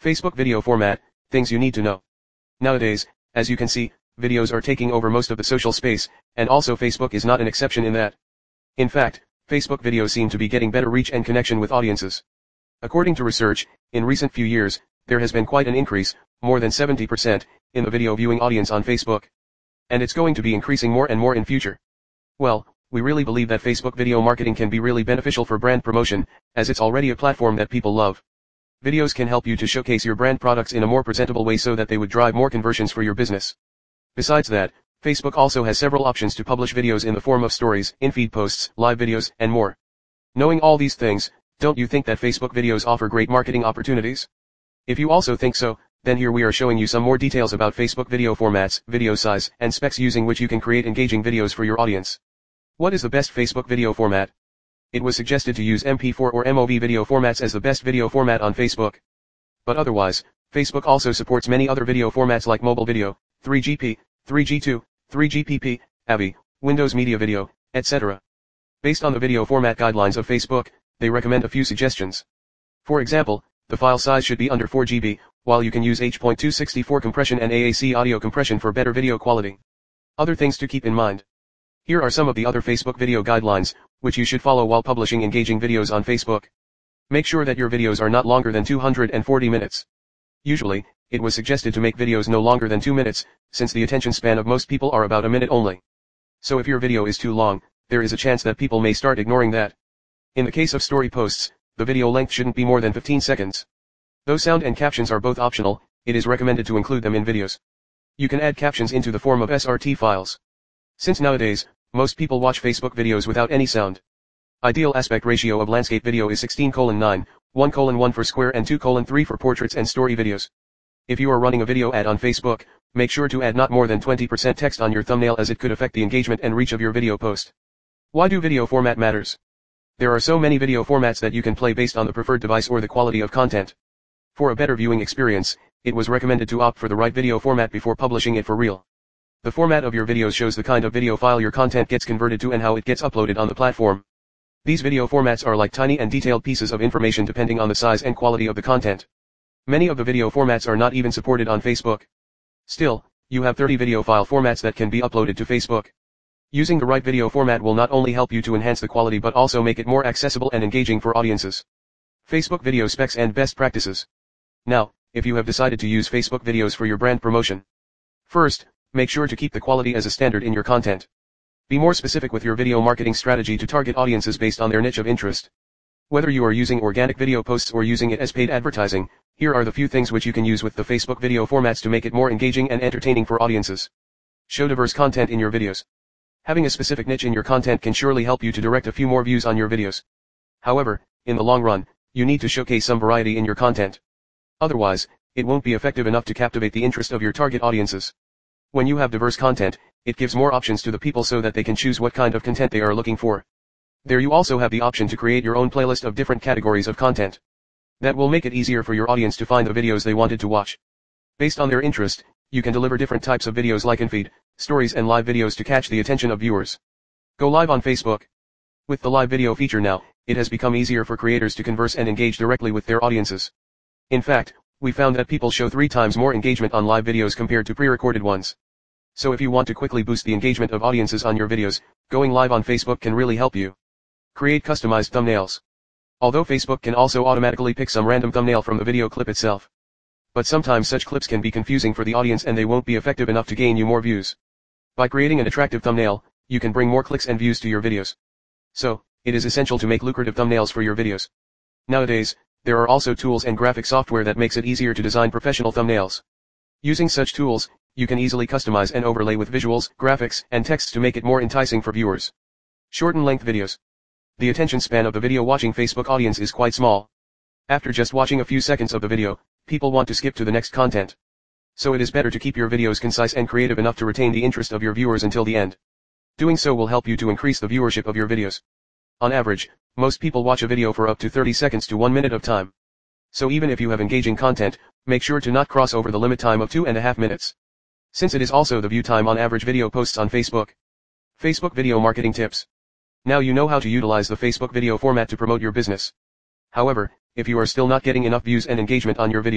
Facebook video format, things you need to know. Nowadays, as you can see, videos are taking over most of the social space, and also Facebook is not an exception in that. In fact, Facebook videos seem to be getting better reach and connection with audiences. According to research, in recent few years, there has been quite an increase, more than 70%, in the video viewing audience on Facebook. And it's going to be increasing more and more in future. Well, we really believe that Facebook video marketing can be really beneficial for brand promotion, as it's already a platform that people love. Videos can help you to showcase your brand products in a more presentable way so that they would drive more conversions for your business. Besides that, Facebook also has several options to publish videos in the form of stories, in-feed posts, live videos, and more. Knowing all these things, don't you think that Facebook videos offer great marketing opportunities? If you also think so, then here we are showing you some more details about Facebook video formats, video size, and specs using which you can create engaging videos for your audience. What is the best Facebook video format? It was suggested to use MP4 or MOV video formats as the best video format on Facebook. But otherwise, Facebook also supports many other video formats like mobile video, 3GP, 3G2, 3GPP, AVI, Windows Media Video, etc. Based on the video format guidelines of Facebook, they recommend a few suggestions. For example, the file size should be under 4 GB, while you can use H.264 compression and AAC audio compression for better video quality. Other things to keep in mind. Here are some of the other Facebook video guidelines, which you should follow while publishing engaging videos on Facebook. Make sure that your videos are not longer than 240 minutes. Usually, it was suggested to make videos no longer than 2 minutes, since the attention span of most people are about a minute only. So if your video is too long, there is a chance that people may start ignoring that. In the case of story posts, the video length shouldn't be more than 15 seconds. Though sound and captions are both optional, it is recommended to include them in videos. You can add captions into the form of SRT files. Since nowadays, most people watch Facebook videos without any sound. Ideal aspect ratio of landscape video is 16:9, 1:1 for square and 2:3 for portraits and story videos. If you are running a video ad on Facebook, make sure to add not more than 20% text on your thumbnail as it could affect the engagement and reach of your video post. Why do video format matters? There are so many video formats that you can play based on the preferred device or the quality of content. For a better viewing experience, it was recommended to opt for the right video format before publishing it for real. The format of your videos shows the kind of video file your content gets converted to and how it gets uploaded on the platform. These video formats are like tiny and detailed pieces of information depending on the size and quality of the content. Many of the video formats are not even supported on Facebook. Still, you have 30 video file formats that can be uploaded to Facebook. Using the right video format will not only help you to enhance the quality but also make it more accessible and engaging for audiences. Facebook video specs and best practices. Now, if you have decided to use Facebook videos for your brand promotion. First, make sure to keep the quality as a standard in your content. Be more specific with your video marketing strategy to target audiences based on their niche of interest. Whether you are using organic video posts or using it as paid advertising, here are the few things which you can use with the Facebook video formats to make it more engaging and entertaining for audiences. Show diverse content in your videos. Having a specific niche in your content can surely help you to direct a few more views on your videos. However, in the long run, you need to showcase some variety in your content. Otherwise, it won't be effective enough to captivate the interest of your target audiences. When you have diverse content, it gives more options to the people so that they can choose what kind of content they are looking for. There you also have the option to create your own playlist of different categories of content. That will make it easier for your audience to find the videos they wanted to watch. Based on their interest, you can deliver different types of videos like in-feed, stories and live videos to catch the attention of viewers. Go live on Facebook. With the live video feature now, it has become easier for creators to converse and engage directly with their audiences. In fact, we found that people show 3 times more engagement on live videos compared to pre-recorded ones. So if you want to quickly boost the engagement of audiences on your videos, going live on Facebook can really help you. Create customized thumbnails. Although Facebook can also automatically pick some random thumbnail from the video clip itself. But sometimes such clips can be confusing for the audience and they won't be effective enough to gain you more views. By creating an attractive thumbnail, you can bring more clicks and views to your videos. So, it is essential to make lucrative thumbnails for your videos. Nowadays, there are also tools and graphic software that makes it easier to design professional thumbnails. Using such tools, you can easily customize and overlay with visuals, graphics, and text to make it more enticing for viewers. Shorten length videos. The attention span of the video watching Facebook audience is quite small. After just watching a few seconds of the video, people want to skip to the next content. So it is better to keep your videos concise and creative enough to retain the interest of your viewers until the end. Doing so will help you to increase the viewership of your videos. On average, most people watch a video for up to 30 seconds to 1 minute of time. So even if you have engaging content, make sure to not cross over the limit time of 2.5 minutes. Since it is also the view time on average video posts on Facebook. Facebook video marketing tips. Now you know how to utilize the Facebook video format to promote your business. However, if you are still not getting enough views and engagement on your videos,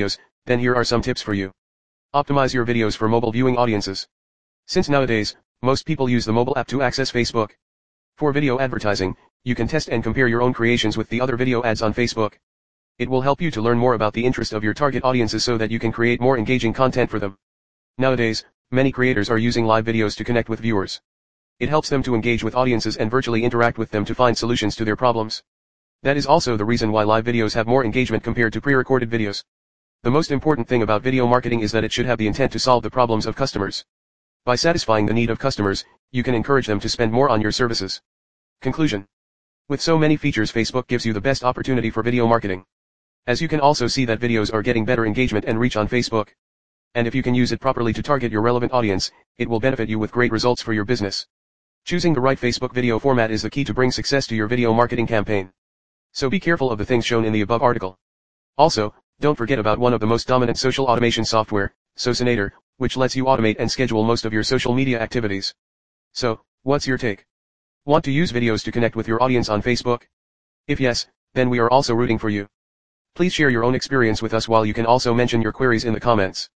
Then here are some tips for you. Optimize your videos for mobile viewing audiences. Since nowadays, most people use the mobile app to access Facebook. For video advertising, you can test and compare your own creations with the other video ads on Facebook. It will help you to learn more about the interest of your target audiences so that you can create more engaging content for them. Nowadays, many creators are using live videos to connect with viewers. It helps them to engage with audiences and virtually interact with them to find solutions to their problems. That is also the reason why live videos have more engagement compared to pre-recorded videos. The most important thing about video marketing is that it should have the intent to solve the problems of customers. By satisfying the need of customers, you can encourage them to spend more on your services. Conclusion. With so many features, Facebook gives you the best opportunity for video marketing. As you can also see that videos are getting better engagement and reach on Facebook. And if you can use it properly to target your relevant audience, it will benefit you with great results for your business. Choosing the right Facebook video format is the key to bring success to your video marketing campaign. So be careful of the things shown in the above article. Also, don't forget about one of the most dominant social automation software, Socinator, which lets you automate and schedule most of your social media activities. So, what's your take? Want to use videos to connect with your audience on Facebook? If yes, then we are also rooting for you. Please share your own experience with us, while you can also mention your queries in the comments.